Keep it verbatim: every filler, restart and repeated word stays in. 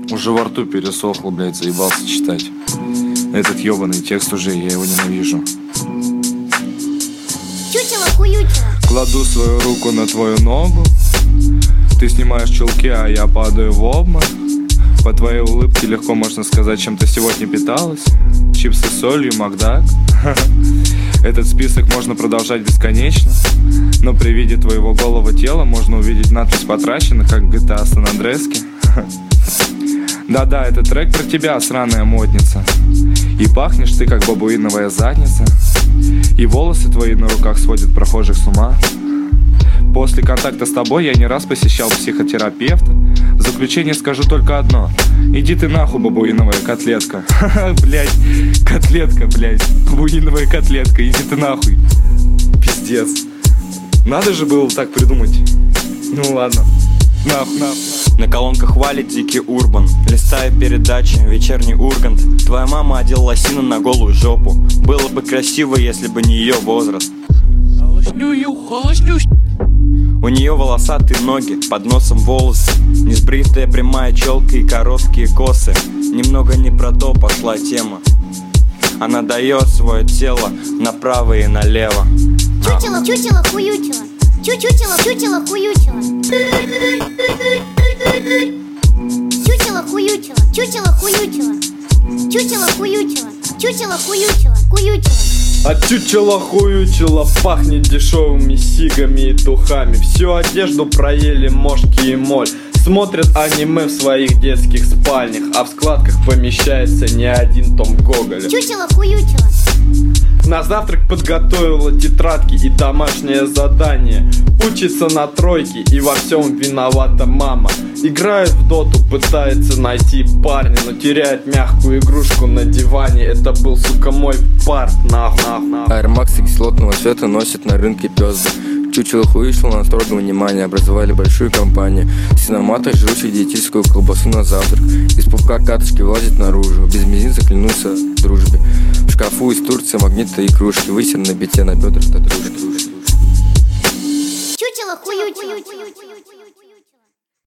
Уже во рту пересохло, блядь, заебался читать. Этот ебаный текст уже, я его ненавижу. Чучело-хуючело. Кладу свою руку на твою ногу. Ты снимаешь чулки, а я падаю в обморок. По твоей улыбке легко можно сказать, чем ты сегодня питалась. Чипсы с солью, Макдак. Этот список можно продолжать бесконечно. Но при виде твоего голого тела можно увидеть надпись потрачена, как в джи ти эй San Andreas. Да-да, это трек про тебя, сраная модница. И пахнешь ты, как бабуиновая задница. И волосы твои на руках сводят прохожих с ума. После контакта с тобой я не раз посещал психотерапевта. В заключение скажу только одно: иди ты нахуй, бабуиновая котлетка. Ха-ха, блядь, котлетка, блядь, бабуиновая котлетка, иди ты нахуй. Пиздец. Надо же было так придумать. Ну ладно. Нахуй, нахуй. На колонках валит дикий урбан. Листая передачи, вечерний Ургант. Твоя мама одела лосину на голую жопу. Было бы красиво, если бы не ее возраст. У нее волосатые ноги, под носом волосы, несбритая прямая челка и короткие косы. Немного не про то пошла тема. Она дает свое тело направо и налево. Чучело, чучело, хуючело. Чучело, чучело, хуючело. Чучело, хуючело. Чучело, хуючело. Чучело, хуючело. Чучело, хуючело. Хуючело. От чучела-хуючела пахнет дешевыми сигами и духами. Всю одежду проели мошки и моль. Смотрят аниме в своих детских спальнях, а в складках помещается не один том Гоголя. Чучело-хуючело. На завтрак подготовила тетрадки и домашнее задание. Учится на тройке и во всем виновата мама. Играет в доту, пытается найти парня, но теряет мягкую игрушку на диване. Это был, сука, мой парт, нахуй, нахуй, нахуй. Air Max кислотного цвета носит на рынке пёзды. Чучело-хуючело на строгом внимании образовали большую компанию. Синоматор, жрущих диетическую колбасу на завтрак. Из пупка катышки вылазит наружу. Без мизинца клянутся в дружбе. В шкафу из Турции магниты и кружки. Высер на бите на бедрах до дружки. Чучело-хуючело.